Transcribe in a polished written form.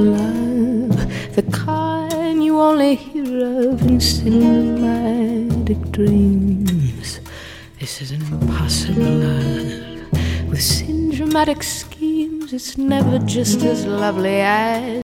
love, the kind you only hear of in cinematic dreams. This is an impossible love with cinematic schemes. It's never just as lovely as